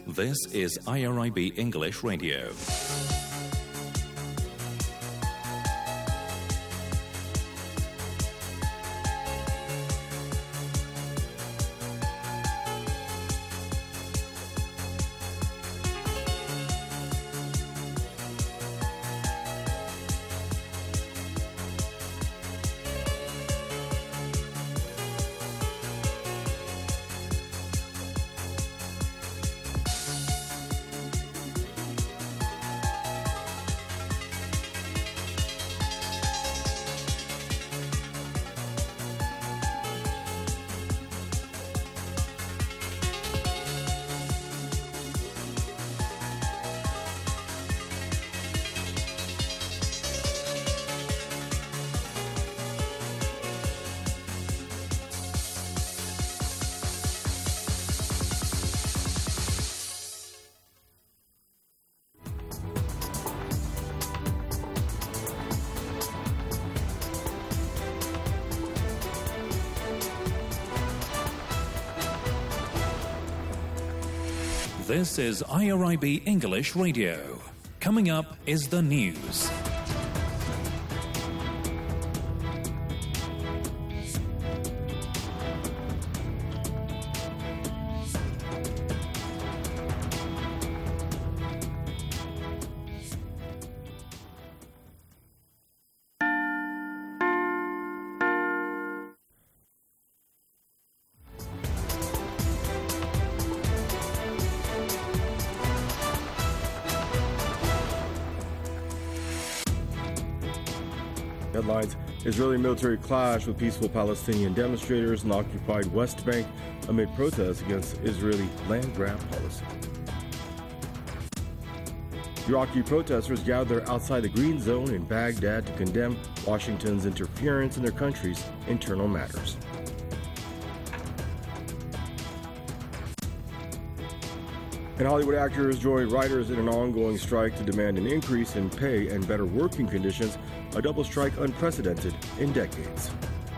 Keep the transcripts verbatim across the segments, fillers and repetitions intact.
This is I R I B English Radio. This is I R I B English Radio. Coming up is the news. Headlines: Israeli military clash with peaceful Palestinian demonstrators in occupied West Bank amid protests against Israeli land grab policy. Iraqi protesters gather outside the Green Zone in Baghdad to condemn Washington's interference in their country's internal matters. And Hollywood actors join writers in an ongoing strike to demand an increase in pay and better working conditions, a double strike unprecedented in decades.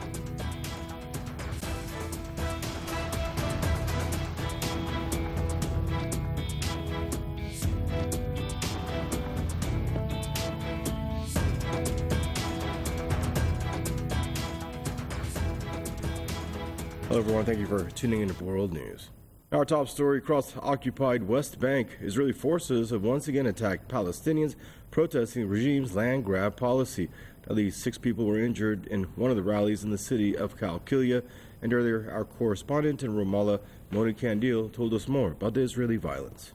Hello everyone, thank you for tuning in to World News. Our top story: across the occupied West Bank, Israeli forces have once again attacked Palestinians protesting the regime's land grab policy. At least six people were injured in one of the rallies in the city of Qalqilia. And earlier, our correspondent in Ramallah, Moni Kandil, told us more about the Israeli violence.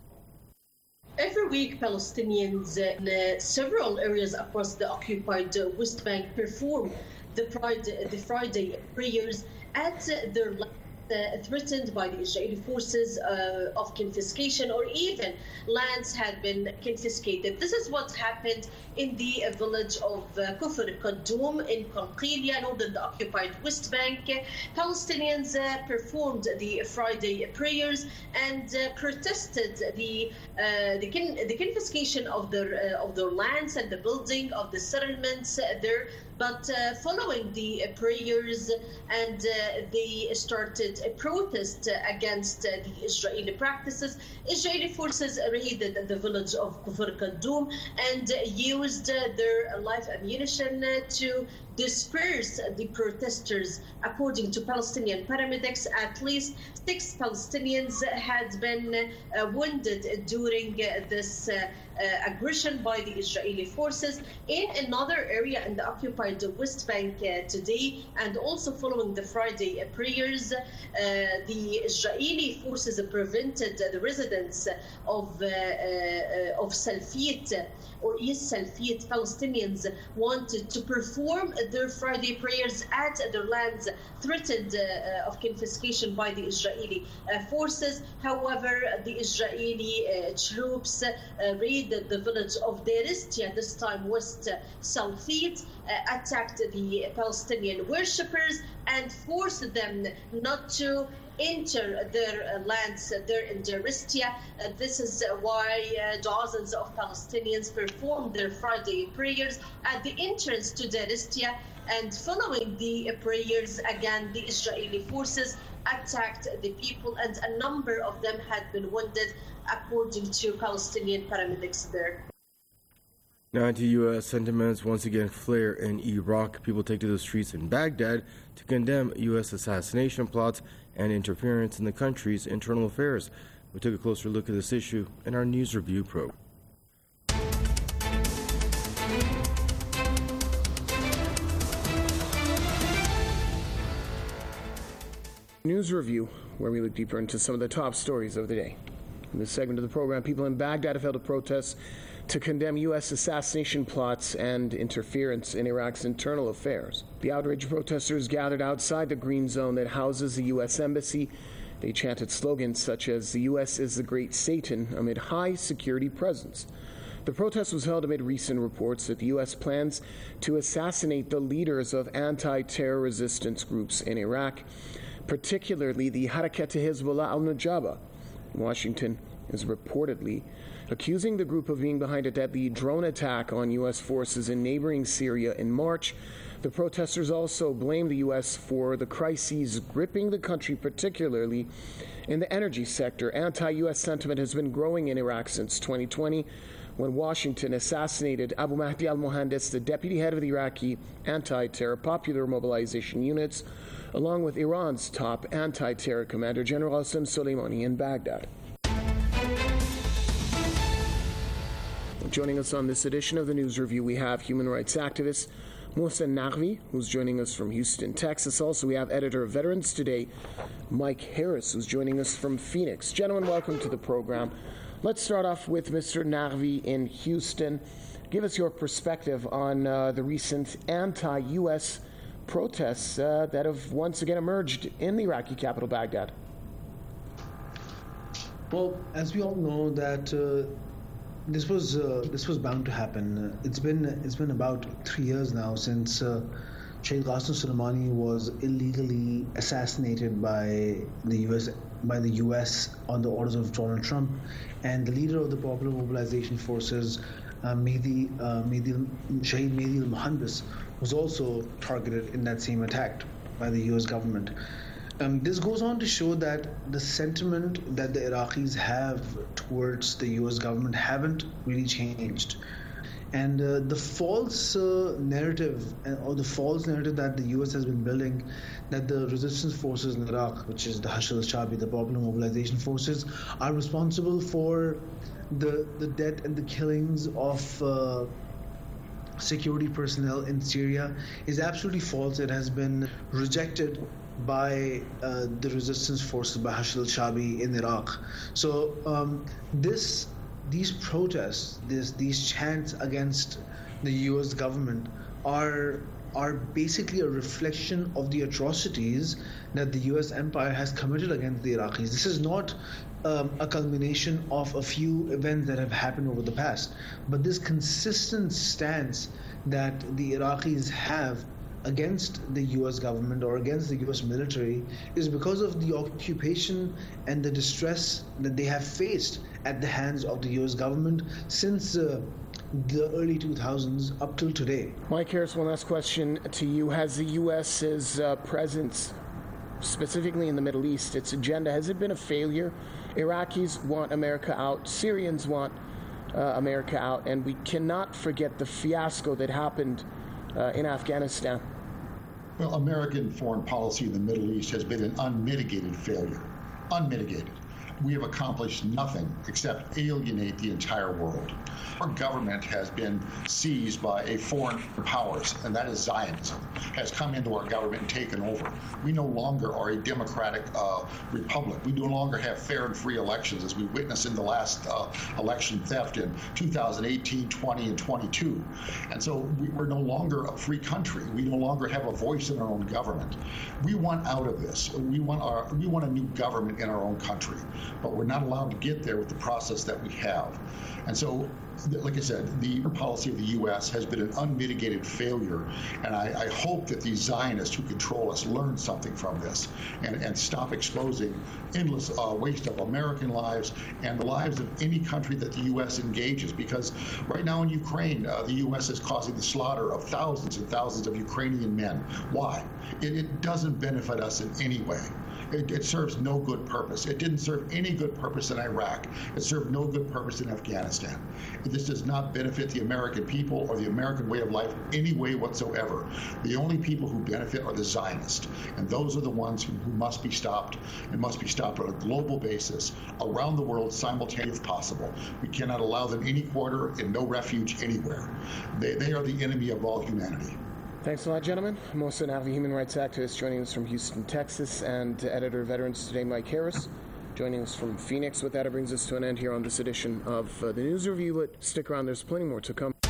Every week, Palestinians in uh, several areas across the occupied uh, West Bank perform the Friday, the Friday prayers at uh, their land. Uh, threatened by the Israeli forces uh, of confiscation, or even lands had been confiscated. This is what happened in the uh, village of uh, Kufr Qaddum in Qalqilia, northern the occupied West Bank. Palestinians uh, performed the Friday prayers and uh, protested the uh, the, con- the confiscation of their uh, of their lands and the building of the settlements uh, there. But uh, following the uh, prayers, and uh, they started a protest uh, against uh, the Israeli practices. Israeli forces raided the village of Kufr Qaddum and uh, used uh, their live ammunition uh, to disperse the protesters. According to Palestinian paramedics, at least six Palestinians had been uh, wounded during uh, this uh, uh, aggression by the Israeli forces. In another area in the occupied West Bank uh, today, and also following the Friday uh, prayers, uh, the Israeli forces prevented the residents of uh, uh, of Salfit or East Salfit. Palestinians wanted to perform their Friday prayers at their lands threatened uh, of confiscation by the Israeli uh, forces. However, the Israeli uh, troops uh, raided the village of Deir Istia, this time West uh, Salfit, uh, attacked the Palestinian worshippers and forced them not to enter their uh, lands uh, there in Deir Istia. Uh, this is uh, why uh, dozens of Palestinians performed their Friday prayers at the entrance to Deir Istia. And following the uh, prayers, again, the Israeli forces attacked the people, and a number of them had been wounded, according to Palestinian paramedics there. Now to U S sentiments once again flare in Iraq. People take to the streets in Baghdad to condemn U S assassination plots and interference in the country's internal affairs. We took a closer look at this issue in our News Review program. News Review, where we look deeper into some of the top stories of the day. In this segment of the program, people in Baghdad have held a protest to condemn U S assassination plots and interference in Iraq's internal affairs. The outraged protesters gathered outside the green zone that houses the U S embassy. They chanted slogans such as "The U S is the great Satan" amid high security presence. The protest was held amid recent reports that the U S plans to assassinate the leaders of anti-terror resistance groups in Iraq, particularly the Harakat Hezbollah al-Nujaba. Washington is reportedly accusing the group of being behind a deadly drone attack on U S forces in neighboring Syria in March. The protesters also blame the U S for the crises gripping the country, particularly in the energy sector. Anti-U S sentiment has been growing in Iraq since twenty twenty, when Washington assassinated Abu Mahdi al-Mohandes, the deputy head of the Iraqi anti-terror popular mobilization units, along with Iran's top anti-terror commander, General Qasem Soleimani, in Baghdad. Joining us on this edition of the News Review, we have human rights activist Mohsen Naqvi, who's joining us from Houston, Texas. Also, we have editor of Veterans Today, Mike Harris, who's joining us from Phoenix. Gentlemen, welcome to the program. Let's start off with Mister Naqvi in Houston. Give us your perspective on uh, the recent anti-U S protests uh, that have once again emerged in the Iraqi capital, Baghdad. Well, as we all know, that uh, this was uh, this was bound to happen. Uh, it's been it's been about three years now since uh, Sheikh Qasem Soleimani was illegally assassinated by the U S by the U S on the orders of Donald Trump, and the leader of the Popular Mobilization Forces, uh, Mehdi uh, Mehdi Shahid Mehdi al-Mohandes, was also targeted in that same attack by the U S government. Um, this goes on to show that the sentiment that the Iraqis have towards the U S government haven't really changed. And uh, the false uh, narrative, or the false narrative that the U S has been building, that the resistance forces in Iraq, which is the Hashd al-Shaabi, the Popular Mobilization Forces, are responsible for the, the death and the killings of uh, security personnel in Syria, is absolutely false. It has been rejected by uh, the resistance forces, by Hashd al-Shaabi in Iraq. So um, this, these protests, this, these chants against the U S government are are basically a reflection of the atrocities that the U S empire has committed against the Iraqis. This is not um, a culmination of a few events that have happened over the past, but this consistent stance that the Iraqis have against the U S government or against the U S military is because of the occupation and the distress that they have faced at the hands of the U S government since uh, the early two thousands up till today. Mike Harris, one last question to you. Has the U S's uh, presence, specifically in the Middle East, its agenda, has it been a failure? Iraqis want America out, Syrians want uh, America out, and we cannot forget the fiasco that happened uh, in Afghanistan. Well, American foreign policy in the Middle East has been an unmitigated failure. Unmitigated. We have accomplished nothing except alienate the entire world. Our government has been seized by a foreign powers, and that is Zionism, has come into our government and taken over. We no longer are a democratic uh, republic. We no longer have fair and free elections, as we witnessed in the last uh, election theft in two thousand eighteen, twenty, and twenty-two. And so we, we're no longer a free country. We no longer have a voice in our own government. We want out of this. We want our, we want a new government in our own country. But we're not allowed to get there with the process that we have. And so, like I said, the policy of the U S has been an unmitigated failure, and I, I hope that these Zionists who control us learn something from this and, and stop exposing endless uh, waste of American lives and the lives of any country that the U S engages, because right now in Ukraine, uh, the U S is causing the slaughter of thousands and thousands of Ukrainian men. Why? It, it doesn't benefit us in any way. It, it serves no good purpose. It didn't serve any good purpose in Iraq. It served no good purpose in Afghanistan. This does not benefit the American people or the American way of life any way whatsoever. The only people who benefit are the Zionists, and those are the ones who, who must be stopped, and must be stopped on a global basis around the world simultaneously if possible. We cannot allow them any quarter and no refuge anywhere. They, they are the enemy of all humanity. Thanks a lot, gentlemen. Mohsen Naqvi, human rights activist, joining us from Houston, Texas, and editor of Veterans Today, Mike Harris, joining us from Phoenix. With that, it brings us to an end here on this edition of uh, the News Review. But stick around, there's plenty more to come.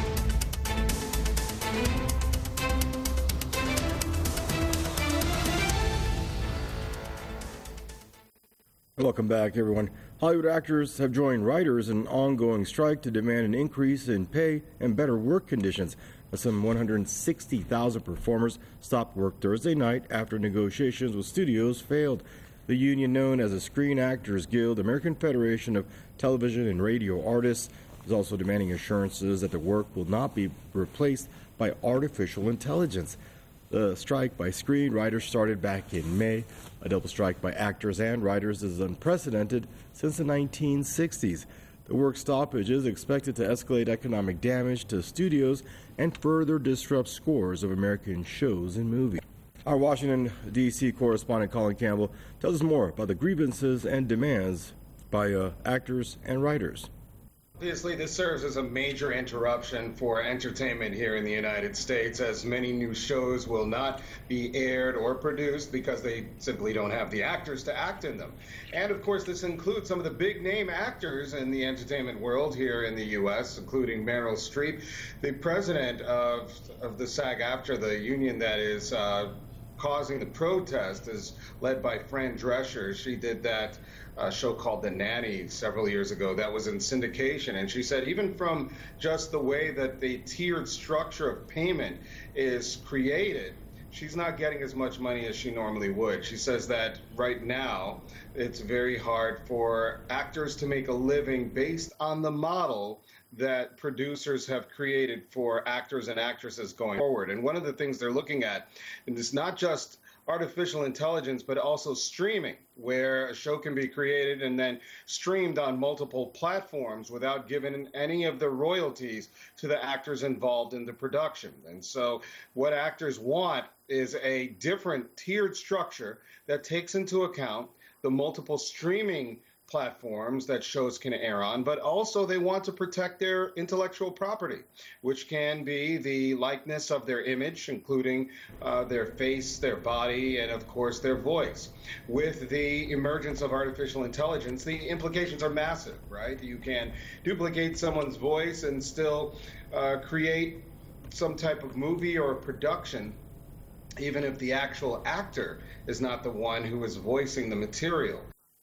Welcome back, everyone. Hollywood actors have joined writers in an ongoing strike to demand an increase in pay and better work conditions. Some one hundred sixty thousand performers stopped work Thursday night after negotiations with studios failed. The union, known as the Screen Actors Guild, American Federation of Television and Radio Artists, is also demanding assurances that the work will not be replaced by artificial intelligence. The strike by screenwriters started back in May. A double strike by actors and writers is unprecedented since the nineteen sixties. The work stoppage is expected to escalate economic damage to studios and further disrupt scores of American shows and movies. Our Washington, D C correspondent Colin Campbell tells us more about the grievances and demands by uh, actors and writers. Obviously, this serves as a major interruption for entertainment here in the United States, as many new shows will not be aired or produced because they simply don't have the actors to act in them. And, of course, this includes some of the big-name actors in the entertainment world here in the U S, including Meryl Streep. The president of, of the SAG-AFTRA, the union that is uh, causing the protest, is led by Fran Drescher. She did that a show called The Nanny several years ago that was in syndication, and she said even from just the way that the tiered structure of payment is created, she's not getting as much money as she normally would. She says that right now it's very hard for actors to make a living based on the model that producers have created for actors and actresses going forward. And one of the things they're looking at is not just artificial intelligence, but also streaming, where a show can be created and then streamed on multiple platforms without giving any of the royalties to the actors involved in the production. And so what actors want is a different tiered structure that takes into account the multiple streaming platforms that shows can air on, but also they want to protect their intellectual property, which can be the likeness of their image, including uh, their face, their body, and of course their voice. With the emergence of artificial intelligence, the implications are massive, right? You can duplicate someone's voice and still uh, create some type of movie or production, even if the actual actor is not the one who is voicing the material.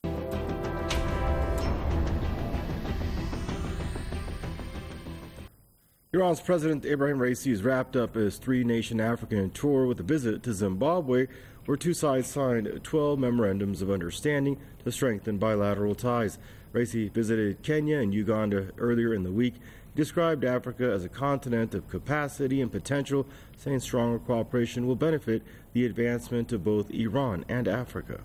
Iran's President Ebrahim Raisi has wrapped up his three-nation African tour with a visit to Zimbabwe, where two sides signed twelve memorandums of understanding to strengthen bilateral ties. Raisi visited Kenya and Uganda earlier in the week. He described Africa as a continent of capacity and potential, saying stronger cooperation will benefit the advancement of both Iran and Africa.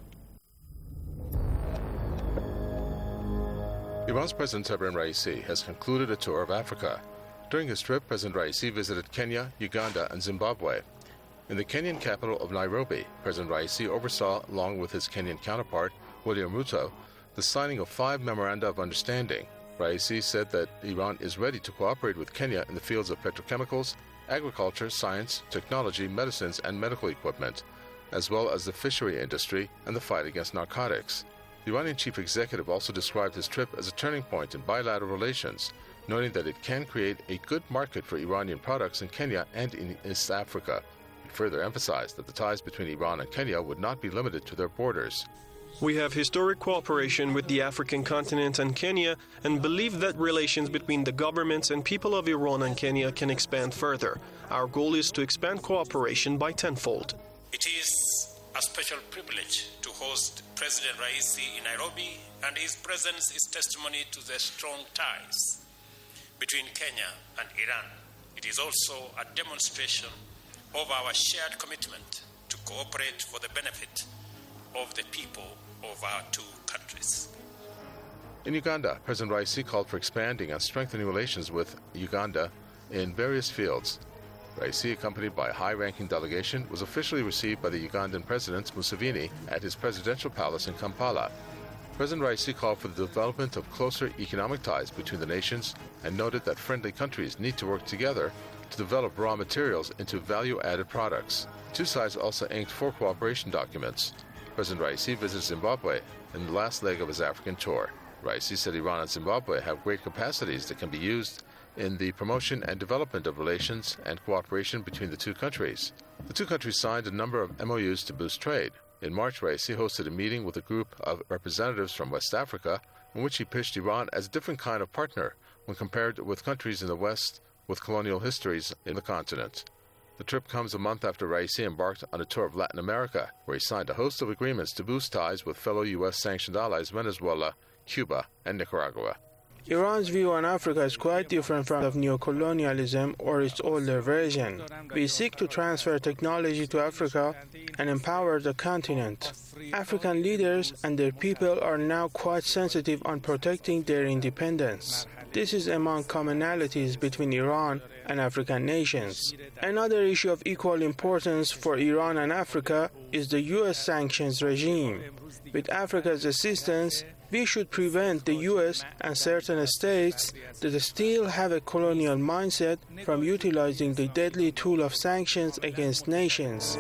Iran's President Ebrahim Raisi has concluded a tour of Africa. During his trip, President Raisi visited Kenya, Uganda, and Zimbabwe. In the Kenyan capital of Nairobi, President Raisi oversaw, along with his Kenyan counterpart, William Ruto, the signing of five memoranda of understanding. Raisi said that Iran is ready to cooperate with Kenya in the fields of petrochemicals, agriculture, science, technology, medicines, and medical equipment, as well as the fishery industry and the fight against narcotics. The Iranian chief executive also described his trip as a turning point in bilateral relations, noting that it can create a good market for Iranian products in Kenya and in East Africa. He further emphasized that the ties between Iran and Kenya would not be limited to their borders. We have historic cooperation with the African continent and Kenya, and believe that relations between the governments and people of Iran and Kenya can expand further. Our goal is to expand cooperation by tenfold. It is a special privilege to host President Raisi in Nairobi, and his presence is testimony to the strong ties between Kenya and Iran. It is also a demonstration of our shared commitment to cooperate for the benefit of the people of our two countries. In Uganda, President Raisi called for expanding and strengthening relations with Uganda in various fields. Raisi, accompanied by a high-ranking delegation, was officially received by the Ugandan President Museveni at his presidential palace in Kampala. President Raisi called for the development of closer economic ties between the nations and noted that friendly countries need to work together to develop raw materials into value-added products. Two sides also inked four cooperation documents. President Raisi visited Zimbabwe in the last leg of his African tour. Raisi said Iran and Zimbabwe have great capacities that can be used in the promotion and development of relations and cooperation between the two countries. The two countries signed a number of M O Us to boost trade. In March, Raisi hosted a meeting with a group of representatives from West Africa in which he pitched Iran as a different kind of partner when compared with countries in the West with colonial histories in the continent. The trip comes a month after Raisi embarked on a tour of Latin America, where he signed a host of agreements to boost ties with fellow U S sanctioned allies Venezuela, Cuba, and Nicaragua. Iran's view on Africa is quite different from that of neocolonialism or its older version. We seek to transfer technology to Africa and empower the continent. African leaders and their people are now quite sensitive on protecting their independence. This is among commonalities between Iran and African nations. Another issue of equal importance for Iran and Africa is the U S sanctions regime. With Africa's assistance, we should prevent the U S and certain states that still have a colonial mindset from utilizing the deadly tool of sanctions against nations.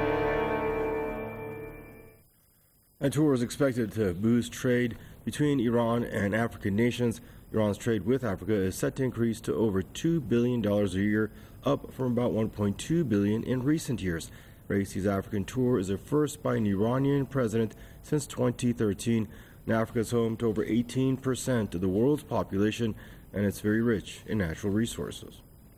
A tour is expected to boost trade between Iran and African nations. Iran's trade with Africa is set to increase to over two billion dollars a year, up from about one point two billion dollars in recent years. Raisi's African tour is the first by an Iranian president since twenty thirteen. And Africa is home to over eighteen percent of the world's population, and it's very rich in natural resources.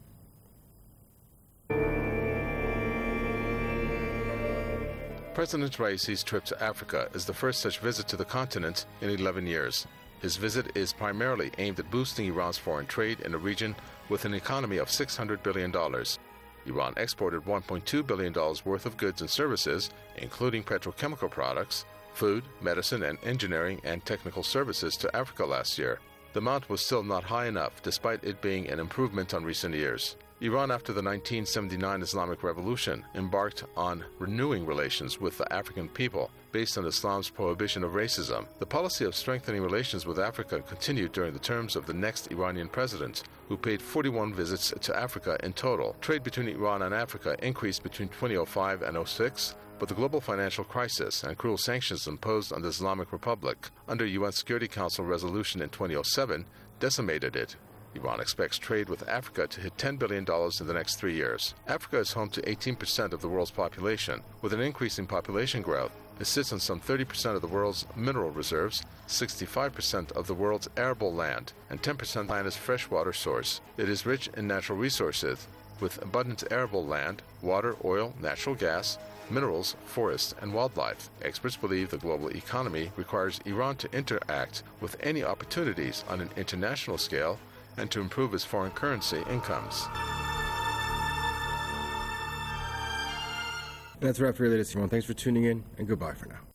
President Raisi's trip to Africa is the first such visit to the continent in eleven years. His visit is primarily aimed at boosting Iran's foreign trade in a region with an economy of six hundred billion dollars. Iran exported one point two billion dollars worth of goods and services, including petrochemical products, food, medicine, and engineering and technical services to Africa last year. The amount was still not high enough, despite it being an improvement on recent years. Iran, after the nineteen seventy-nine Islamic Revolution, embarked on renewing relations with the African people based on Islam's prohibition of racism. The policy of strengthening relations with Africa continued during the terms of the next Iranian president, who paid forty-one visits to Africa in total. Trade between Iran and Africa increased between twenty oh five and oh six, but the global financial crisis and cruel sanctions imposed on the Islamic Republic under U N Security Council resolution in twenty oh seven decimated it. Iran expects trade with Africa to hit ten billion dollars in the next three years. Africa is home to eighteen percent of the world's population. With an increasing population growth, it sits on some thirty percent of the world's mineral reserves, sixty-five percent of the world's arable land, and ten percent of the planet's freshwater source. It is rich in natural resources, with abundant arable land, water, oil, natural gas, minerals, forests, and wildlife. Experts believe the global economy requires Iran to interact with any opportunities on an international scale and to improve its foreign currency incomes. And that's a wrap for your latest, everyone. Thanks for tuning in, and goodbye for now.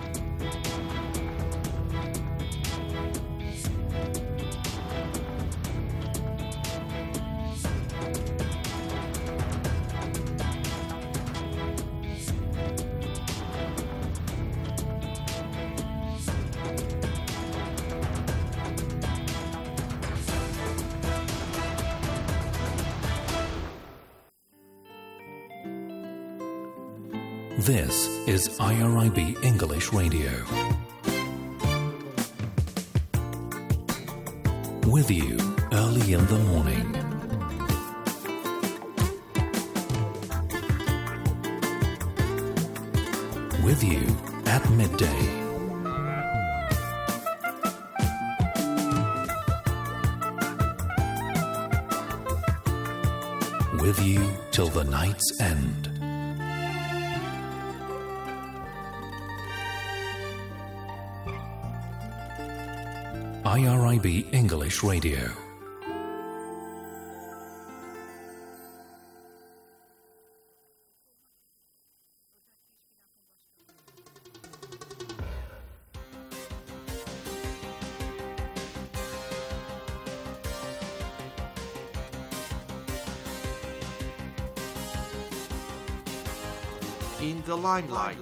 This is I R I B English Radio. With you early in the morning. With you at midday. With you till the night's end. I R I B English Radio. in the limelight.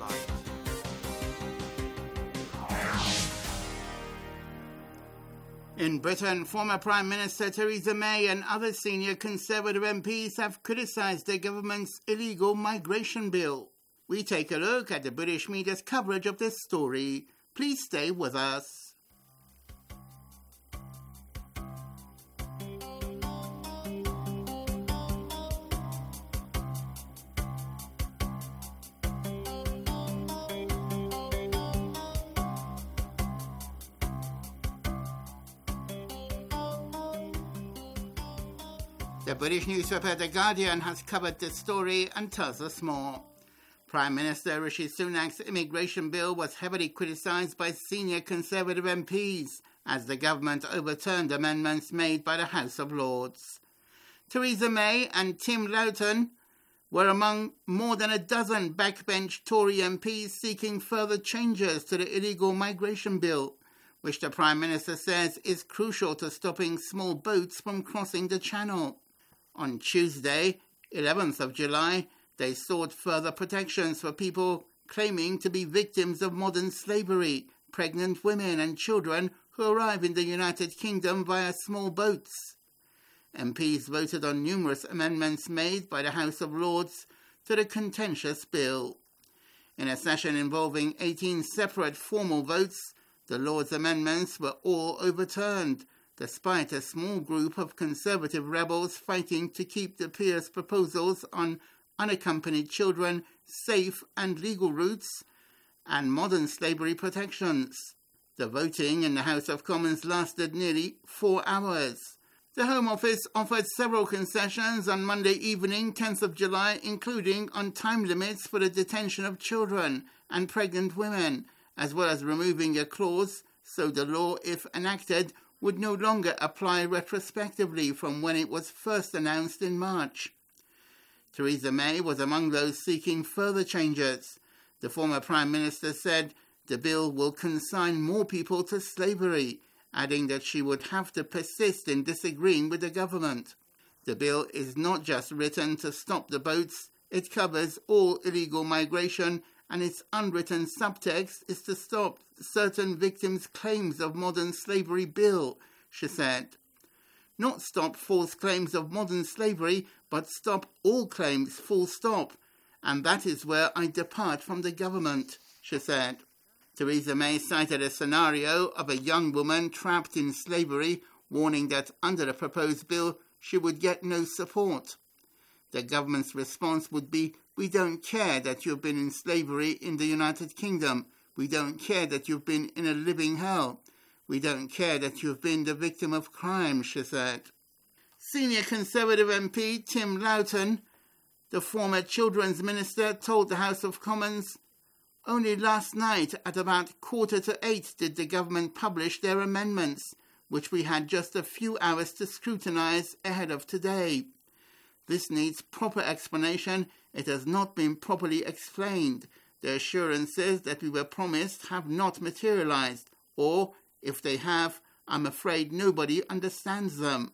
In Britain, former Prime Minister Theresa May and other senior Conservative M Ps have criticised the government's illegal migration bill. We take a look at the British media's coverage of this story. Please stay with us. The British newspaper The Guardian has covered this story and tells us more. Prime Minister Rishi Sunak's immigration bill was heavily criticised by senior Conservative M Ps as the government overturned amendments made by the House of Lords. Theresa May and Tim Loughton were among more than a dozen backbench Tory M Ps seeking further changes to the illegal migration bill, which the Prime Minister says is crucial to stopping small boats from crossing the Channel. On Tuesday, eleventh of July, they sought further protections for people claiming to be victims of modern slavery, pregnant women and children who arrive in the United Kingdom via small boats. M Ps voted on numerous amendments made by the House of Lords to the contentious bill. In a session involving eighteen separate formal votes, the Lords' amendments were all overturned, despite a small group of Conservative rebels fighting to keep the peers' proposals on unaccompanied children safe and legal routes and modern slavery protections. The voting in the House of Commons lasted nearly four hours. The Home Office offered several concessions on Monday evening, tenth of July, including on time limits for the detention of children and pregnant women, as well as removing a clause so the law, if enacted, would no longer apply retrospectively from when it was first announced in March. Theresa May was among those seeking further changes. The former Prime Minister said the bill will consign more people to slavery, adding that she would have to persist in disagreeing with the government. The bill is not just written to stop the boats, it covers all illegal migration, and its unwritten subtext is to stop certain victims' claims of modern slavery bill, she said. Not stop false claims of modern slavery, but stop all claims full stop. And that is where I depart from the government, she said. Theresa May cited a scenario of a young woman trapped in slavery, warning that under the proposed bill she would get no support. The government's response would be, "We don't care that you've been in slavery in the United Kingdom. We don't care that you've been in a living hell. We don't care that you've been the victim of crime," she said. Senior Conservative M P Tim Loughton, the former Children's Minister, told the House of Commons, "Only last night at about quarter to eight did the government publish their amendments, which we had just a few hours to scrutinise ahead of today. This needs proper explanation. It has not been properly explained. The assurances that we were promised have not materialised, or, if they have, I'm afraid nobody understands them.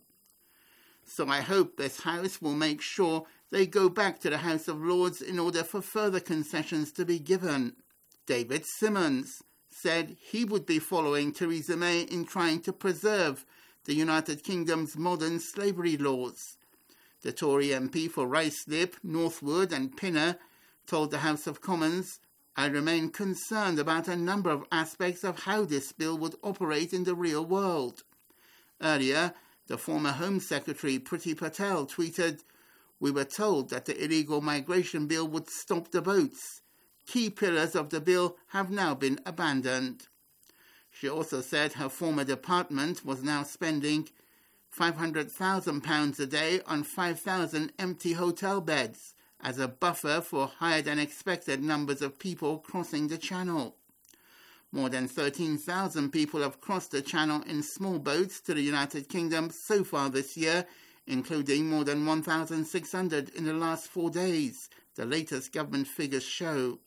So I hope this House will make sure they go back to the House of Lords in order for further concessions to be given." David Simmons said he would be following Theresa May in trying to preserve the United Kingdom's modern slavery laws. The Tory M P for Ruislip, Northwood and Pinner told the House of Commons, "I remain concerned about a number of aspects of how this bill would operate in the real world." Earlier, the former Home Secretary Priti Patel tweeted, "We were told that the illegal migration bill would stop the boats. Key pillars of the bill have now been abandoned." She also said her former department was now spending five hundred thousand pounds a day on five thousand empty hotel beds as a buffer for higher-than-expected numbers of people crossing the Channel. More than thirteen thousand people have crossed the Channel in small boats to the United Kingdom so far this year, including more than one thousand six hundred in the last four days, the latest government figures show.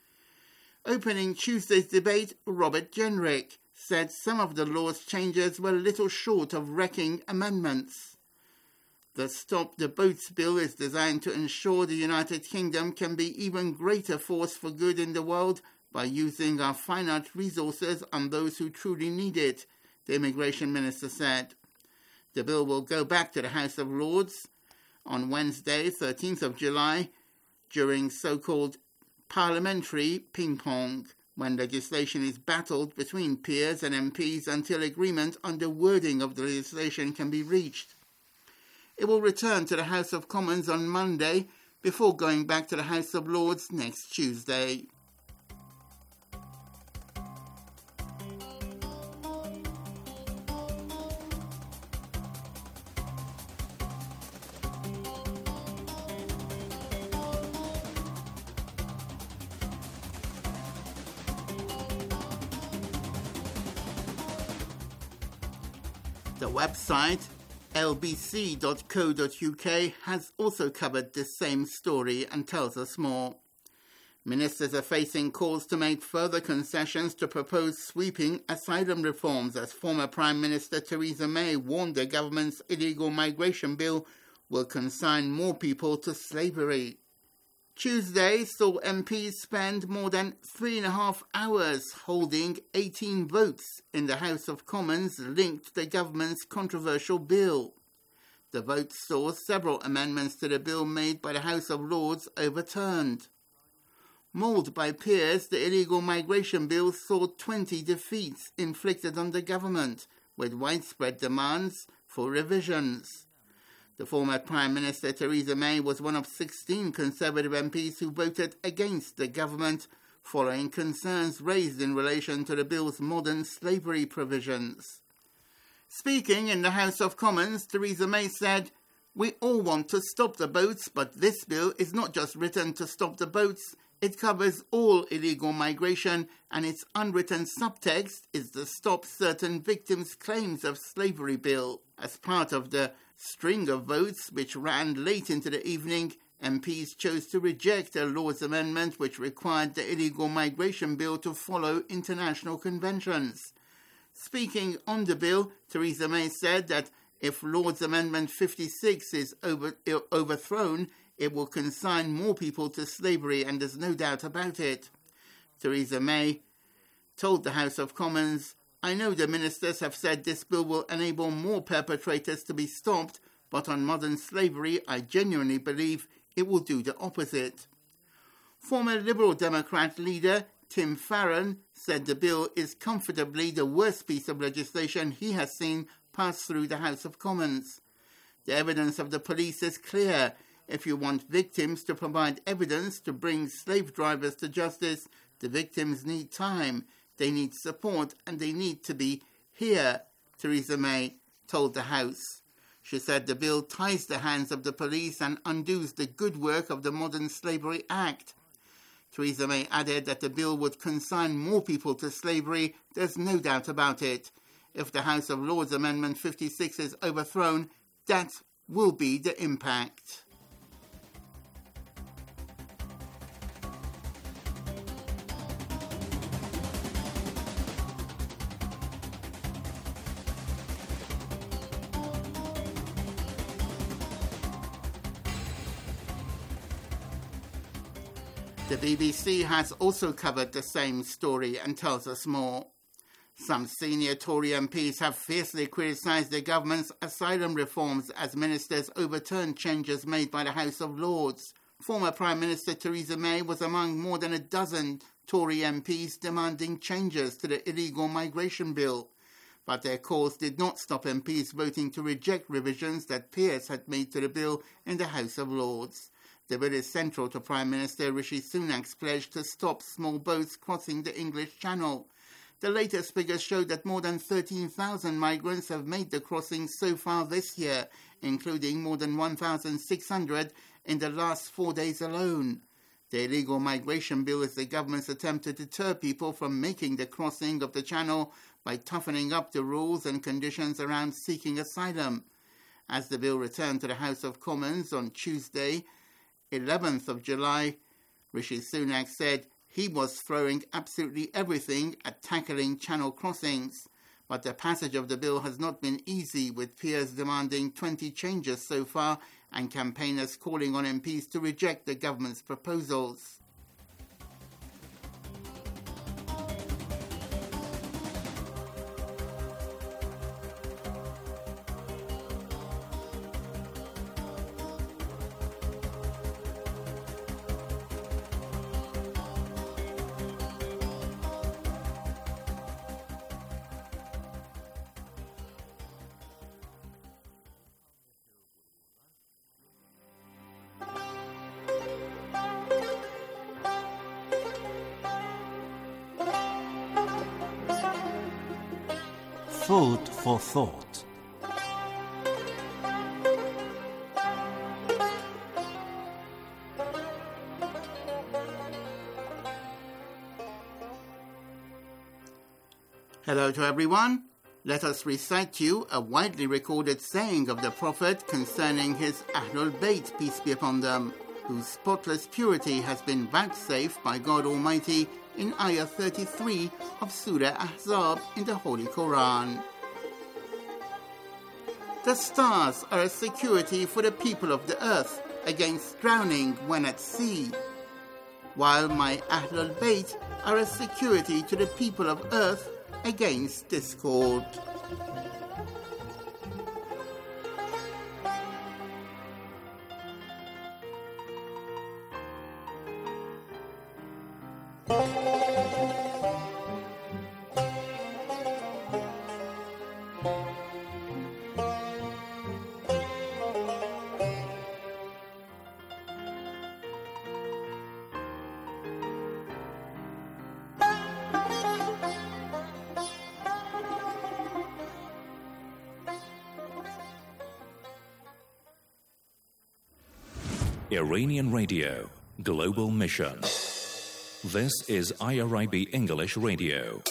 Opening Tuesday's debate, Robert Jenrick said some of the law's changes were little short of wrecking amendments. The Stop the Boats bill is designed to ensure the United Kingdom can be even greater force for good in the world by using our finite resources on those who truly need it, the Immigration Minister said. The bill will go back to the House of Lords on Wednesday, thirteenth of July, during so-called parliamentary ping-pong, when legislation is battled between peers and M Ps until agreement on the wording of the legislation can be reached. It will return to the House of Commons on Monday before going back to the House of Lords next Tuesday. The website L B C dot co dot U K has also covered this same story and tells us more. Ministers are facing calls to make further concessions to propose sweeping asylum reforms as former Prime Minister Theresa May warned the government's illegal migration bill will consign more people to slavery. Tuesday saw M Ps spend more than three and a half hours holding eighteen votes in the House of Commons linked to the government's controversial bill. The votes saw several amendments to the bill made by the House of Lords overturned. Mauled by peers, the illegal migration bill saw twenty defeats inflicted on the government, with widespread demands for revisions. The former Prime Minister Theresa May was one of sixteen Conservative M Ps who voted against the government following concerns raised in relation to the bill's modern slavery provisions. Speaking in the House of Commons, Theresa May said, "We all want to stop the boats, but this bill is not just written to stop the boats, it covers all illegal migration, and its unwritten subtext is the Stop Certain Victims' Claims of Slavery bill." As part of the string of votes which ran late into the evening, M Ps chose to reject a Lords amendment which required the illegal migration bill to follow international conventions. Speaking on the bill, Theresa May said that if Lords Amendment fifty-six is over, overthrown, it will consign more people to slavery, and there's no doubt about it. Theresa May told the House of Commons, "I know the ministers have said this bill will enable more perpetrators to be stopped, but on modern slavery, I genuinely believe it will do the opposite." Former Liberal Democrat leader Tim Farron said the bill is comfortably the worst piece of legislation he has seen pass through the House of Commons. The evidence of the police is clear. If you want victims to provide evidence to bring slave drivers to justice, the victims need time. They need support, and they need to be here, Theresa May told the House. She said the bill ties the hands of the police and undoes the good work of the Modern Slavery Act. Theresa May added that the bill would consign more people to slavery. There's no doubt about it. If the House of Lords Amendment fifty-six is overthrown, that will be the impact. The B B C has also covered the same story and tells us more. Some senior Tory M Ps have fiercely criticised the government's asylum reforms as ministers overturned changes made by the House of Lords. Former Prime Minister Theresa May was among more than a dozen Tory M Ps demanding changes to the illegal migration bill. But their calls did not stop M Ps voting to reject revisions that peers had made to the bill in the House of Lords. The bill is central to Prime Minister Rishi Sunak's pledge to stop small boats crossing the English Channel. The latest figures show that more than thirteen thousand migrants have made the crossing so far this year, including more than one thousand six hundred in the last four days alone. The illegal migration bill is the government's attempt to deter people from making the crossing of the Channel by toughening up the rules and conditions around seeking asylum. As the bill returned to the House of Commons on Tuesday, eleventh of July, Rishi Sunak said he was throwing absolutely everything at tackling channel crossings. but the passage of the bill has not been easy, with peers demanding twenty changes so far and campaigners calling on M Ps to reject the government's proposals. Food for thought. Hello to everyone. Let us recite to you a widely recorded saying of the Prophet concerning his Ahlul Bayt, peace be upon them, whose spotless purity has been vouchsafed by God Almighty in Ayah thirty-three of Surah Ahzab in the Holy Quran. The stars are a security for the people of the earth against drowning when at sea, while my Ahlul Bayt are a security to the people of earth against discord. Iranian Radio, Global Mission. This is I R I B English Radio.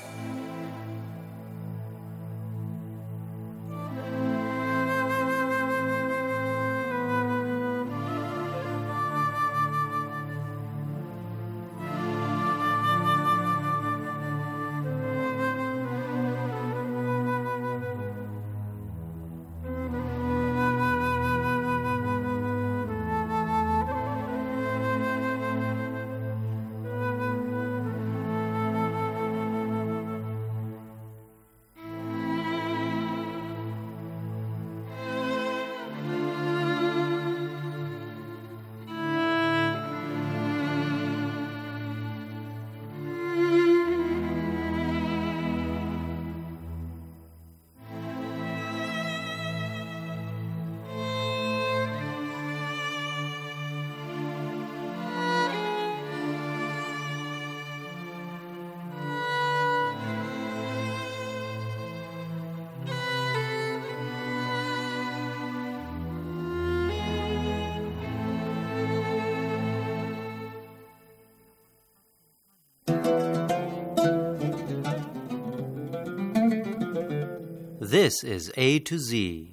This is A to Z.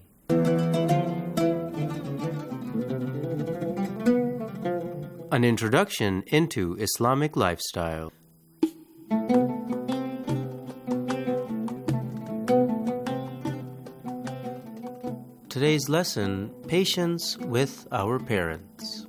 An introduction into Islamic lifestyle. Today's lesson, Patience with Our Parents.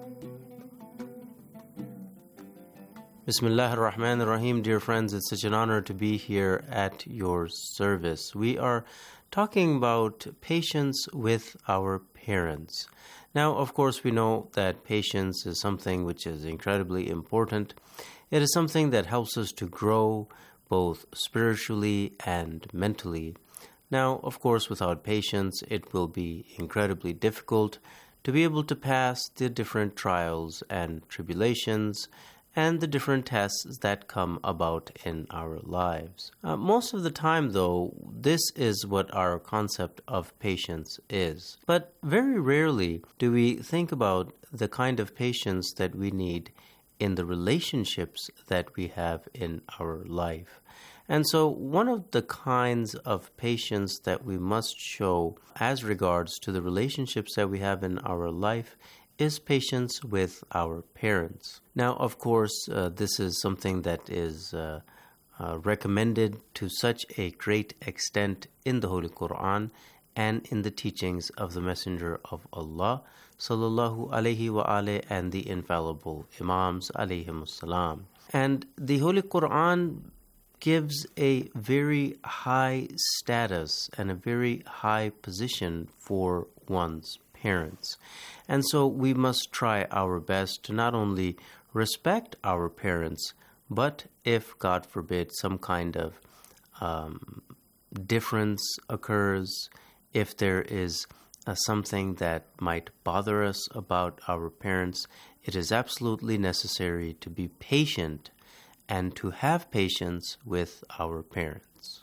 Bismillah ar-Rahman ar-Rahim, dear friends, it's such an honor to be here at your service. We are talking about patience with our parents. Now, of course, we know that patience is something which is incredibly important. It is something that helps us to grow both spiritually and mentally. Now, of course, without patience, it will be incredibly difficult to be able to pass the different trials and tribulations and the different tests that come about in our lives. Uh, most of the time, though, this is what our concept of patience is. But very rarely do we think about the kind of patience that we need in the relationships that we have in our life. And so one of the kinds of patience that we must show as regards to the relationships that we have in our life is patience with our parents. Now, of course, uh, this is something that is uh, uh, recommended to such a great extent in the Holy Quran and in the teachings of the Messenger of Allah, sallallahu alaihi wa alayhi, and the infallible Imams, alayhimus salam. And the Holy Quran gives a very high status and a very high position for one's parents. And so we must try our best to not only respect our parents, but if, God forbid, some kind of um, difference occurs, if there is uh, something that might bother us about our parents, it is absolutely necessary to be patient and to have patience with our parents.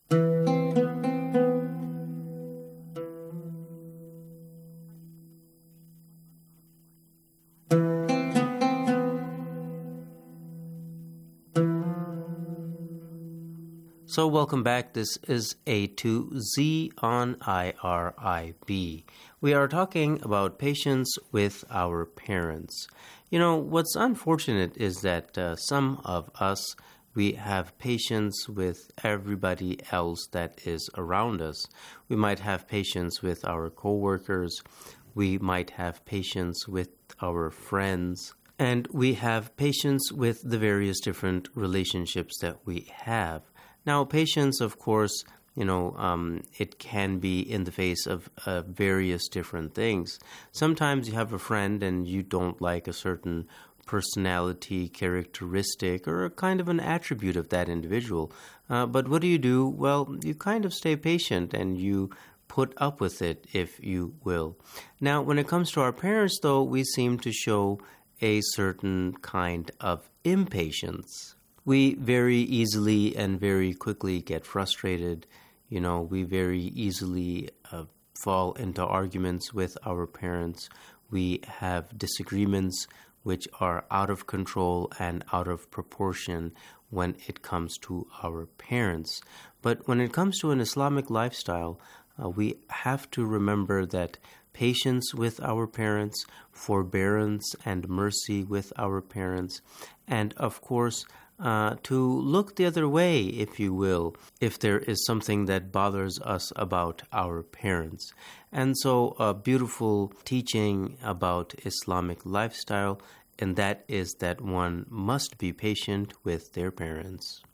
So welcome back. This is A to Z on I R I B. We are talking about patience with our parents. You know, what's unfortunate is that uh, some of us, we have patience with everybody else that is around us. We might have patience with our coworkers. We might have patience with our friends. And we have patience with the various different relationships that we have. Now, patience, of course, you know, um, it can be in the face of uh, various different things. Sometimes you have a friend and you don't like a certain personality, characteristic, or a kind of an attribute of that individual. Uh, but what do you do? Well, you kind of stay patient and you put up with it, if you will. Now, when it comes to our parents, though, we seem to show a certain kind of impatience. We very easily and very quickly get frustrated. You know, we very easily uh, fall into arguments with our parents. We have disagreements which are out of control and out of proportion when it comes to our parents. But when it comes to an Islamic lifestyle, uh, we have to remember that patience with our parents, forbearance and mercy with our parents, and of course, Uh, to look the other way, if you will, if there is something that bothers us about our parents. And so a beautiful teaching about Islamic lifestyle, and that is that one must be patient with their parents.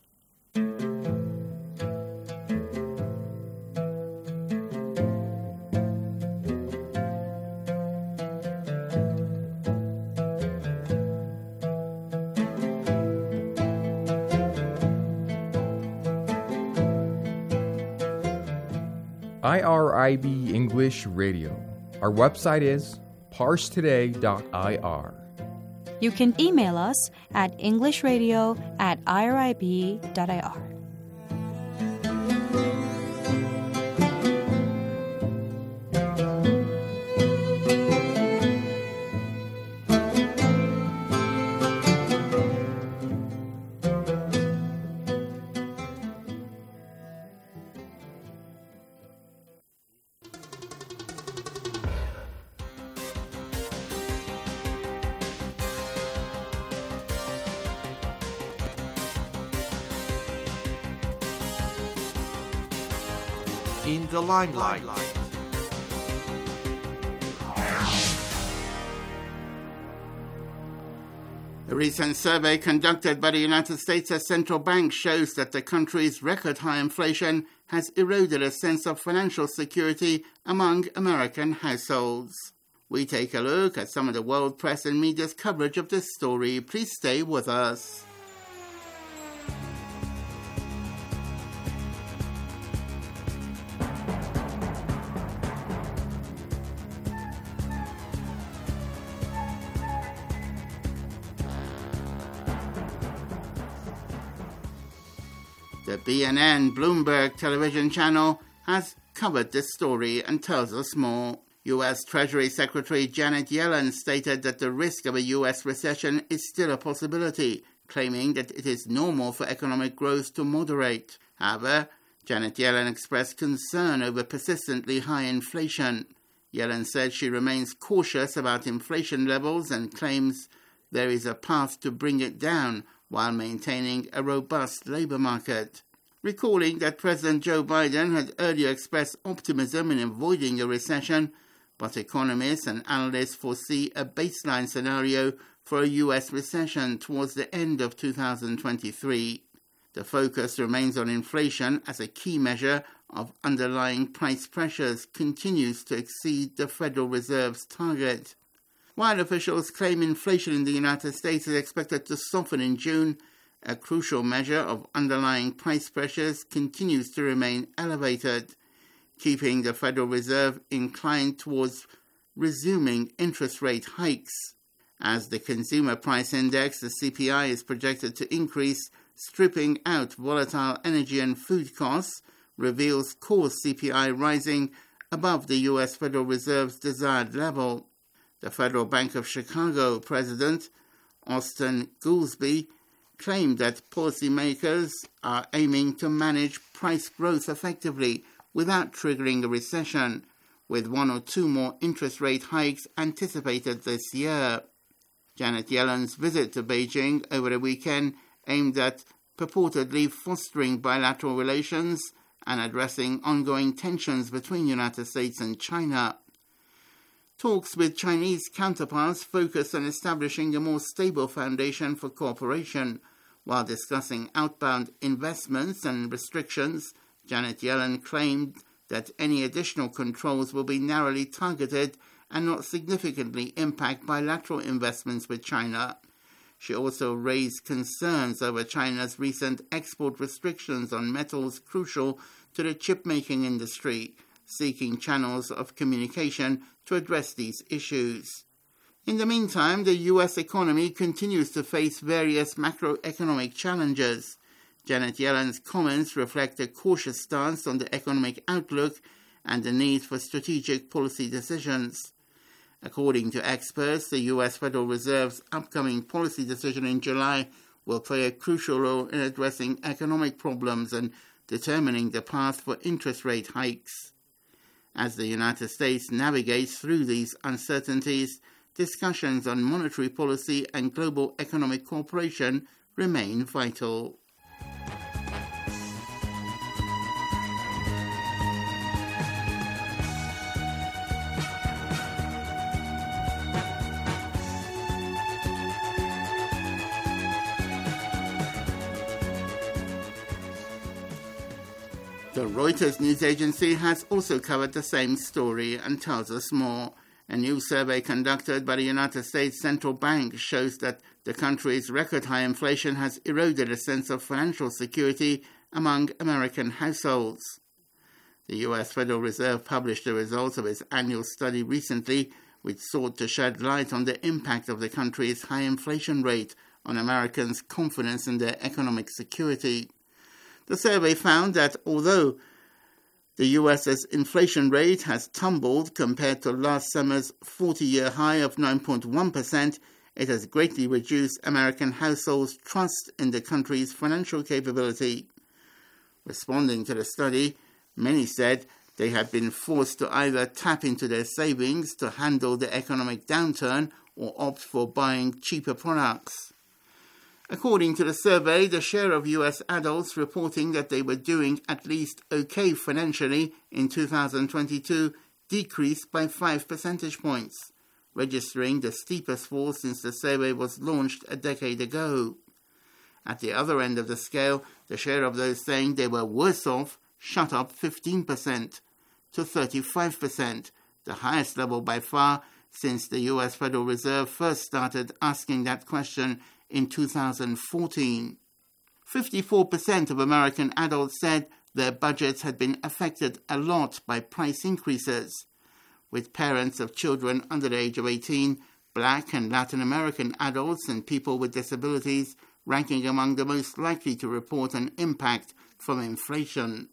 I R I B English Radio. Our website is parse today dot I R. You can email us at englishradio at I R I B dot I R. In the limelight. A recent survey conducted by the United States Central Bank shows that the country's record high inflation has eroded a sense of financial security among American households. We take a look at some of the world press and media's coverage of this story. Please stay with us. The B N N Bloomberg television channel has covered this story and tells us more. U S Treasury Secretary Janet Yellen stated that the risk of a U S recession is still a possibility, claiming that it is normal for economic growth to moderate. However, Janet Yellen expressed concern over persistently high inflation. Yellen said she remains cautious about inflation levels and claims there is a path to bring it down, while maintaining a robust labour market. Recalling that President Joe Biden had earlier expressed optimism in avoiding a recession, but economists and analysts foresee a baseline scenario for a U S recession towards the end of two thousand twenty-three. The focus remains on inflation as a key measure of underlying price pressures continues to exceed the Federal Reserve's target. While officials claim inflation in the United States is expected to soften in June, a crucial measure of underlying price pressures continues to remain elevated, keeping the Federal Reserve inclined towards resuming interest rate hikes. As the Consumer Price Index, the C P I, is projected to increase, stripping out volatile energy and food costs, reveals core C P I rising above the U S Federal Reserve's desired level. The Federal Bank of Chicago President, Austin Goolsbee, claimed that policymakers are aiming to manage price growth effectively without triggering a recession, with one or two more interest rate hikes anticipated this year. Janet Yellen's visit to Beijing over the weekend aimed at purportedly fostering bilateral relations and addressing ongoing tensions between the United States and China. Talks with Chinese counterparts focused on establishing a more stable foundation for cooperation. While discussing outbound investments and restrictions, Janet Yellen claimed that any additional controls will be narrowly targeted and not significantly impact bilateral investments with China. She also raised concerns over China's recent export restrictions on metals crucial to the chip-making industry, seeking channels of communication to address these issues. In the meantime, the U S economy continues to face various macroeconomic challenges. Janet Yellen's comments reflect a cautious stance on the economic outlook and the need for strategic policy decisions. According to experts, the U S Federal Reserve's upcoming policy decision in July will play a crucial role in addressing economic problems and determining the path for interest rate hikes. As the United States navigates through these uncertainties, discussions on monetary policy and global economic cooperation remain vital. The Reuters news agency has also covered the same story and tells us more. A new survey conducted by the United States Central Bank shows that the country's record-high inflation has eroded a sense of financial security among American households. The U S Federal Reserve published the results of its annual study recently, which sought to shed light on the impact of the country's high inflation rate on Americans' confidence in their economic security. The survey found that although the U S's inflation rate has tumbled compared to last summer's forty-year high of nine point one percent, it has greatly reduced American households' trust in the country's financial capability. Responding to the study, many said they had been forced to either tap into their savings to handle the economic downturn or opt for buying cheaper products. According to the survey, the share of U S adults reporting that they were doing at least okay financially in two thousand twenty-two decreased by five percentage points, registering the steepest fall since the survey was launched a decade ago. At the other end of the scale, the share of those saying they were worse off shot up fifteen percent to thirty-five percent, the highest level by far since the U S Federal Reserve first started asking that question in two thousand fourteen. fifty-four percent of American adults said their budgets had been affected a lot by price increases, with parents of children under the age of eighteen, Black and Latin American adults and people with disabilities ranking among the most likely to report an impact from inflation.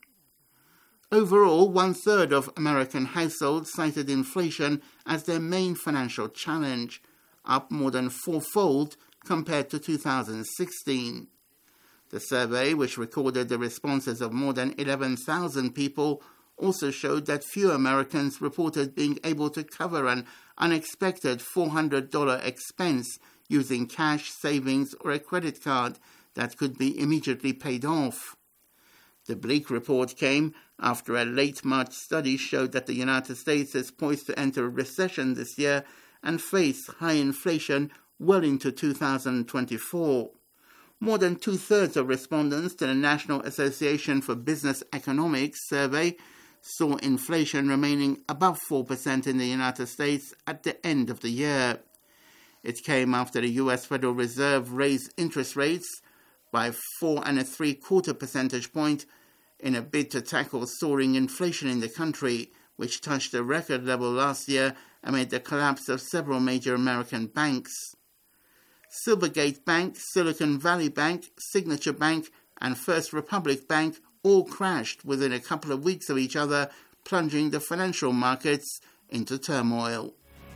Overall, one-third of American households cited inflation as their main financial challenge, up more than fourfold compared to two thousand sixteen. The survey, which recorded the responses of more than eleven thousand people, also showed that few Americans reported being able to cover an unexpected four hundred dollars expense using cash, savings, or a credit card that could be immediately paid off. The bleak report came after a late March study showed that the United States is poised to enter a recession this year and face high inflation well into two thousand twenty-four. More than two-thirds of respondents to the National Association for Business Economics survey saw inflation remaining above four percent in the United States at the end of the year. It came after the U S Federal Reserve raised interest rates by four and a three quarter percentage point in a bid to tackle soaring inflation in the country, which touched a record level last year amid the collapse of several major American banks. Silvergate Bank, Silicon Valley Bank, Signature Bank, and First Republic Bank all crashed within a couple of weeks of each other, plunging the financial markets into turmoil.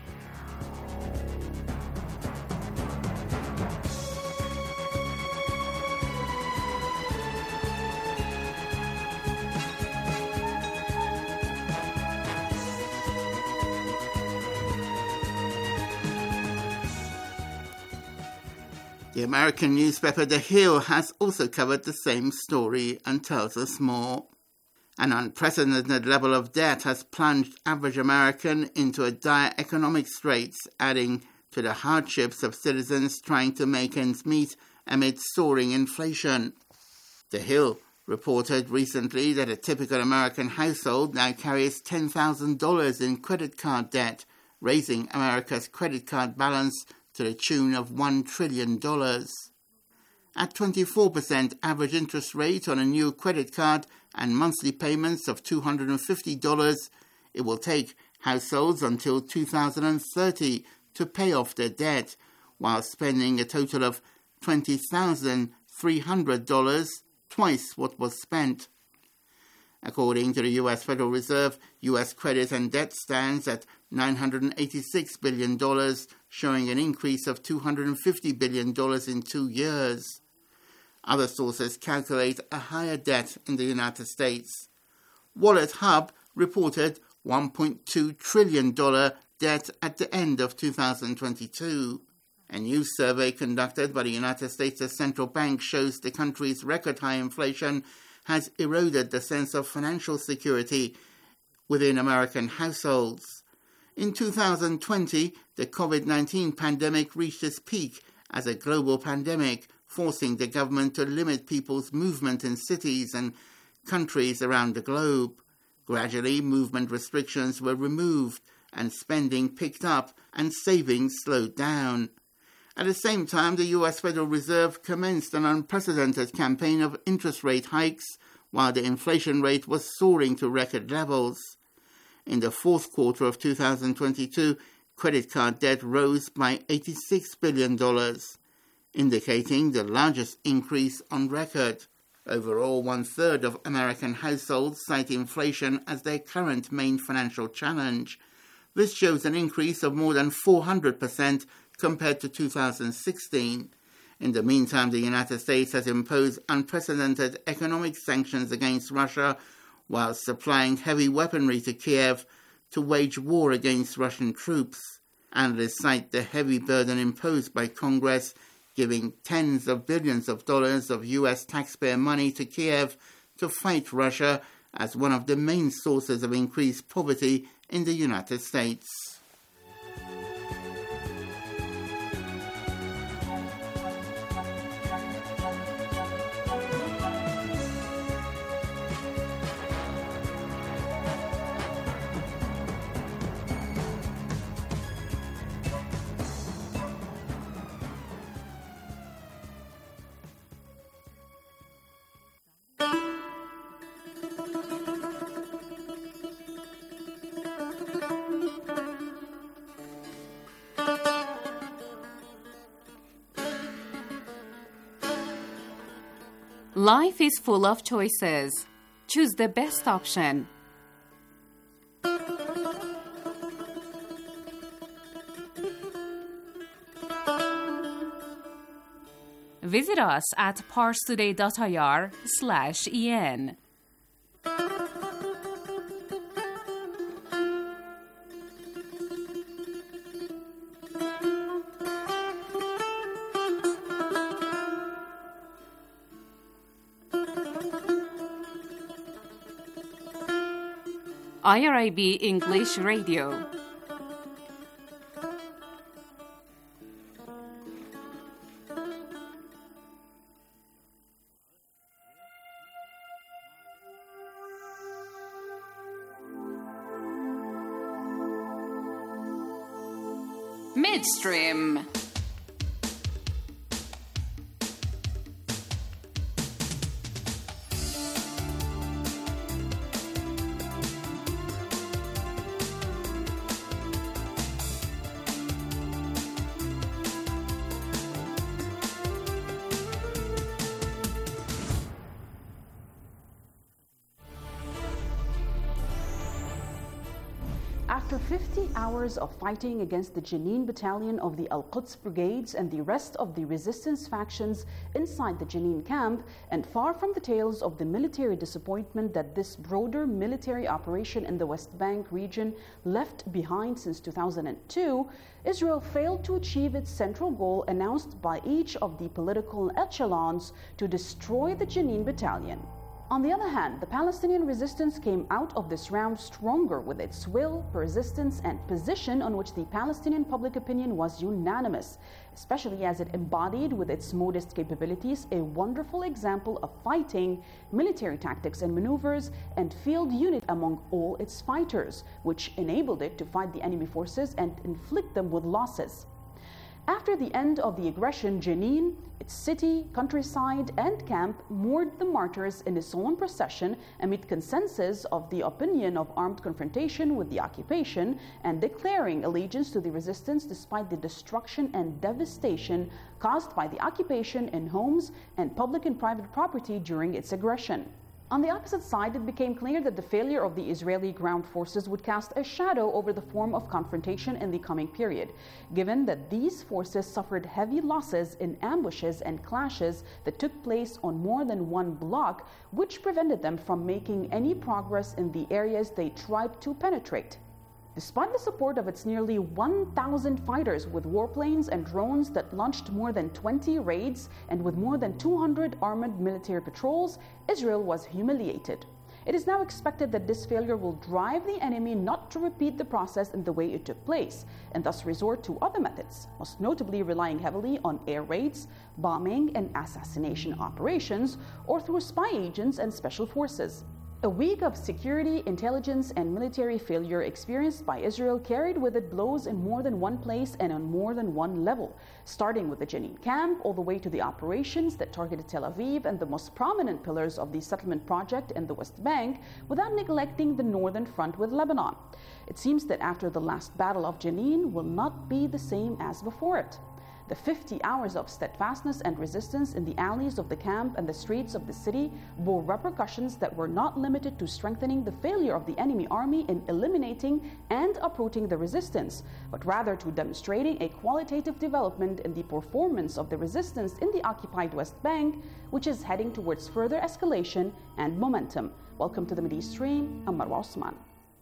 The American newspaper The Hill has also covered the same story and tells us more. An unprecedented level of debt has plunged average American into a dire economic straits, adding to the hardships of citizens trying to make ends meet amid soaring inflation. The Hill reported recently that a typical American household now carries ten thousand dollars in credit card debt, raising America's credit card balance to the tune of one trillion dollars. At twenty-four percent average interest rate on a new credit card and monthly payments of two hundred fifty dollars, it will take households until two thousand thirty to pay off their debt, while spending a total of twenty thousand three hundred dollars, twice what was spent. According to the U S Federal Reserve, U S credit and debt stands at nine hundred eighty-six billion dollars, showing an increase of two hundred fifty billion dollars in two years. Other sources calculate a higher debt in the United States. Wallet Hub reported one point two trillion dollars debt at the end of two thousand twenty-two. A new survey conducted by the United States Central Bank shows the country's record-high inflation has eroded the sense of financial security within American households. In two thousand twenty, the COVID nineteen pandemic reached its peak as a global pandemic, forcing the government to limit people's movement in cities and countries around the globe. Gradually, movement restrictions were removed and spending picked up and savings slowed down. At the same time, the U S Federal Reserve commenced an unprecedented campaign of interest rate hikes while the inflation rate was soaring to record levels. In the fourth quarter of two thousand twenty-two, credit card debt rose by eighty-six billion dollars, indicating the largest increase on record. Overall, one-third of American households cite inflation as their current main financial challenge. This shows an increase of more than four hundred percent compared to two thousand sixteen. In the meantime, the United States has imposed unprecedented economic sanctions against Russia while supplying heavy weaponry to Kiev to wage war against Russian troops. Analysts cite the heavy burden imposed by Congress, giving tens of billions of dollars of U S taxpayer money to Kiev to fight Russia as one of the main sources of increased poverty in the United States. Life is full of choices. Choose the best option. Visit us at parstoday.ir slash en. I R I B English Radio. Midstream. After fifty hours of fighting against the Jenin battalion of the Al-Quds brigades and the rest of the resistance factions inside the Jenin camp, and far from the tales of the military disappointment that this broader military operation in the West Bank region left behind since two thousand two, Israel failed to achieve its central goal announced by each of the political echelons to destroy the Jenin battalion. On the other hand, the Palestinian resistance came out of this round stronger with its will, persistence, and position on which the Palestinian public opinion was unanimous, especially as it embodied with its modest capabilities a wonderful example of fighting, military tactics and maneuvers, and field unit among all its fighters, which enabled it to fight the enemy forces and inflict them with losses. After the end of the aggression, Jenin, its city, countryside, and camp moored the martyrs in a solemn procession amid consensus of the opinion of armed confrontation with the occupation and declaring allegiance to the resistance despite the destruction and devastation caused by the occupation in homes and public and private property during its aggression. On the opposite side, it became clear that the failure of the Israeli ground forces would cast a shadow over the form of confrontation in the coming period, given that these forces suffered heavy losses in ambushes and clashes that took place on more than one block, which prevented them from making any progress in the areas they tried to penetrate. Despite the support of its nearly one thousand fighters with warplanes and drones that launched more than twenty raids and with more than two hundred armored military patrols, Israel was humiliated. It is now expected that this failure will drive the enemy not to repeat the process in the way it took place, and thus resort to other methods, most notably relying heavily on air raids, bombing, and assassination operations, or through spy agents and special forces. A week of security, intelligence, and military failure experienced by Israel carried with it blows in more than one place and on more than one level, starting with the Jenin camp all the way to the operations that targeted Tel Aviv and the most prominent pillars of the settlement project in the West Bank, without neglecting the northern front with Lebanon. It seems that after the last battle of Jenin will not be the same as before it. The fifty hours of steadfastness and resistance in the alleys of the camp and the streets of the city bore repercussions that were not limited to strengthening the failure of the enemy army in eliminating and uprooting the resistance, but rather to demonstrating a qualitative development in the performance of the resistance in the occupied West Bank, which is heading towards further escalation and momentum. Welcome to the Mideast Stream. I'm Marwa Osman.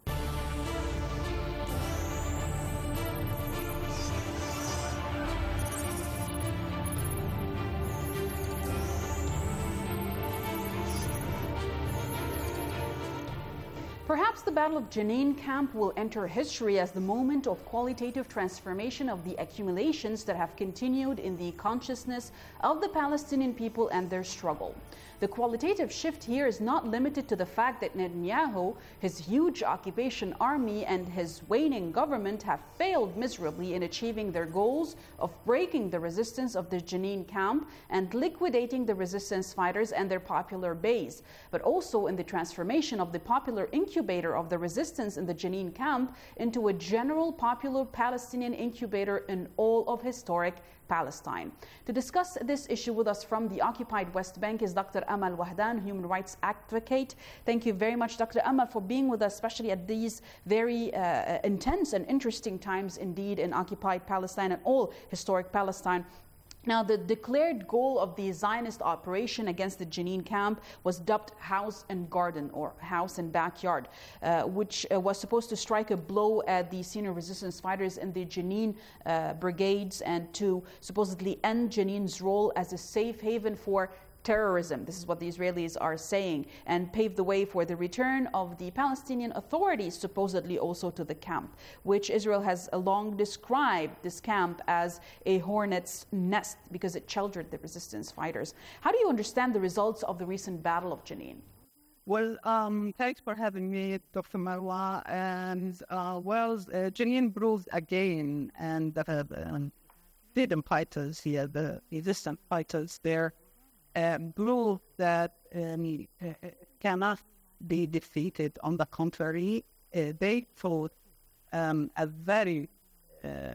Perhaps the Battle of Jenin camp will enter history as the moment of qualitative transformation of the accumulations that have continued in the consciousness of the Palestinian people and their struggle. The qualitative shift here is not limited to the fact that Netanyahu, his huge occupation army, and his waning government have failed miserably in achieving their goals of breaking the resistance of the Jenin camp and liquidating the resistance fighters and their popular base, but also in the transformation of the popular incubator of the resistance in the Jenin camp into a general popular Palestinian incubator in all of historic Palestine. To discuss this issue with us from the occupied West Bank is Doctor Amal Wahdan, human rights advocate. Thank you very much, Doctor Amal, for being with us, especially at these very uh, intense and interesting times indeed in occupied Palestine and all historic Palestine. Now, the declared goal of the Zionist operation against the Jenin camp was dubbed House and Garden, or House and Backyard, uh, which uh, was supposed to strike a blow at the senior resistance fighters in the Jenin uh, brigades and to supposedly end Jenin's role as a safe haven for terrorism. This is what the Israelis are saying, and paved the way for the return of the Palestinian authorities, supposedly also to the camp, which Israel has long described this camp as a hornet's nest because it sheltered the resistance fighters. How do you understand the results of the recent Battle of Jenin? Well, um, thanks for having me, Doctor Marwa. And uh, well, uh, Jenin proved again, and the uh, freedom fighters here, the resistance fighters there, um, proved that um, uh, cannot be defeated. On the contrary, uh, they fought um, a very uh,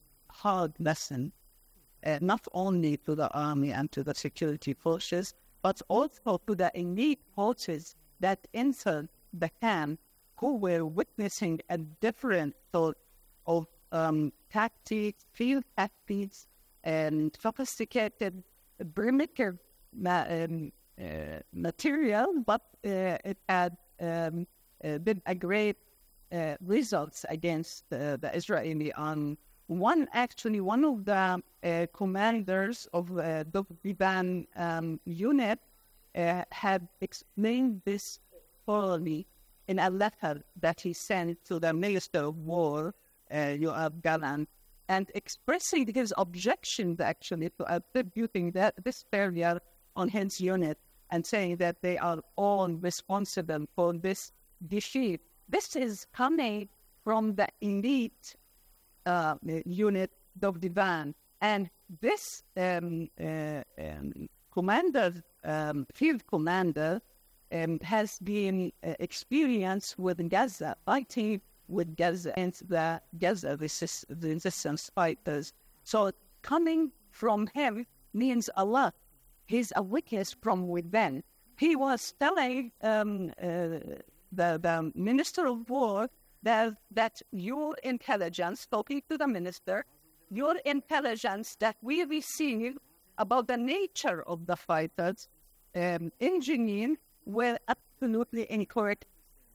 hard lesson, uh, not only to the army and to the security forces, but also to the elite forces that entered the camp, who were witnessing a different sort of um, tactics, field tactics, and sophisticated primitive ma- um, uh, material, but uh, it had um, uh, been a great uh, results against uh, the Israeli army. One, actually, one of the uh, commanders of uh, the Liban um, unit uh, had explained this thoroughly in a letter that he sent to the Minister of War, uh, Yoav Gallant, and expressing his objections, actually, to attributing that this failure on his unit and saying that they are all responsible for this defeat. This is coming from the elite uh, unit of Liban. And this um, uh, um, commander, um, field commander, um, has been uh, experienced with Gaza, fighting with Gaza and the Gaza resist, resistance fighters. So coming from him means a lot. He's a witness from within. He was telling um, uh, the, the Minister of War that, that your intelligence, talking to the minister, your intelligence that we received about the nature of the fighters um, in Jenin were absolutely incorrect.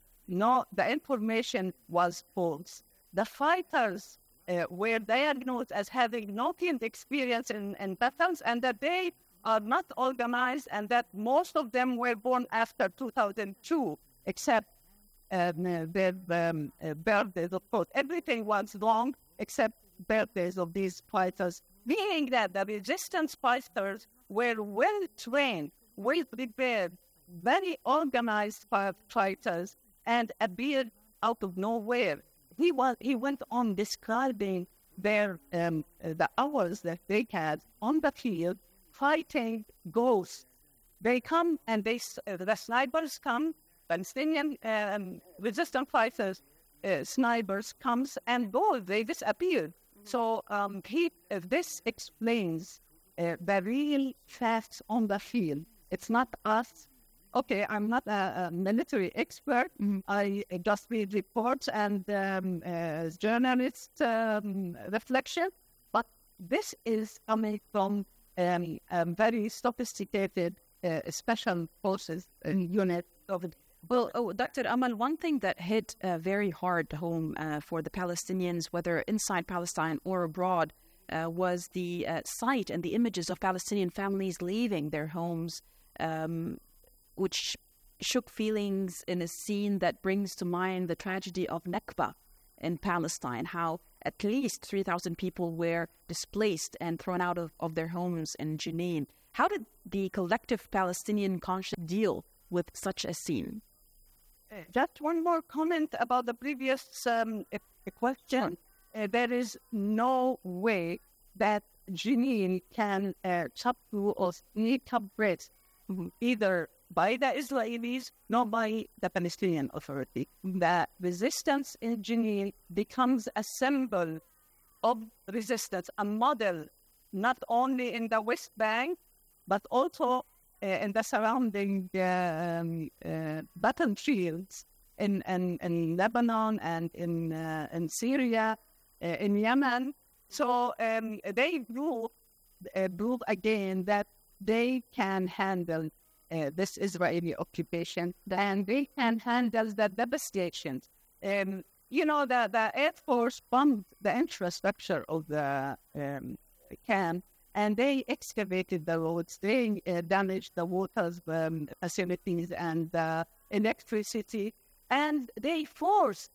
No, the information was false. The fighters uh, were diagnosed as having no field experience in, in battles, and that they are not organized, and that most of them were born after two thousand two, except um, their um, uh, birthdays, of course. Everything was wrong except birthdays of these fighters, meaning that the resistance fighters were well trained, well prepared, very organized fighters, and appeared out of nowhere. He was he went on describing their um, the hours that they had on the field fighting ghosts. They come and they uh, the snipers come, Palestinian um, resistance fighters, uh, snipers comes and go. They disappeared. So um, he uh, this explains uh, the real facts on the field. It's not us. Okay, I'm not a, a military expert. Mm-hmm. I just read reports and um, uh, journalist um, reflection, but this is coming from um, a very sophisticated uh, special forces uh, unit of it. Well, oh, Doctor Amal, one thing that hit uh, very hard home uh, for the Palestinians, whether inside Palestine or abroad, uh, was the uh, sight and the images of Palestinian families leaving their homes, um, which shook feelings in a scene that brings to mind the tragedy of Nakba in Palestine, how at least three thousand people were displaced and thrown out of, of their homes in Jenin. How did the collective Palestinian conscience deal with such a scene? Just one more comment about the previous um, question. Uh, there is no way that Jenin can uh, subdue or sneak up breath, either by the Israelis nor by the Palestinian Authority. The resistance in Jenin becomes a symbol of resistance, a model, not only in the West Bank, but also uh, in the surrounding uh, um, uh, battlefields in, in, in Lebanon and in, uh, in Syria, uh, in Yemen. So um, they prove, uh, prove again that they can handle Uh, this Israeli occupation, and they can handle the devastation. Um, you know, the, the Air Force bombed the infrastructure of the um, camp, and they excavated the roads. They uh, damaged the water um, facilities and uh, electricity, and they forced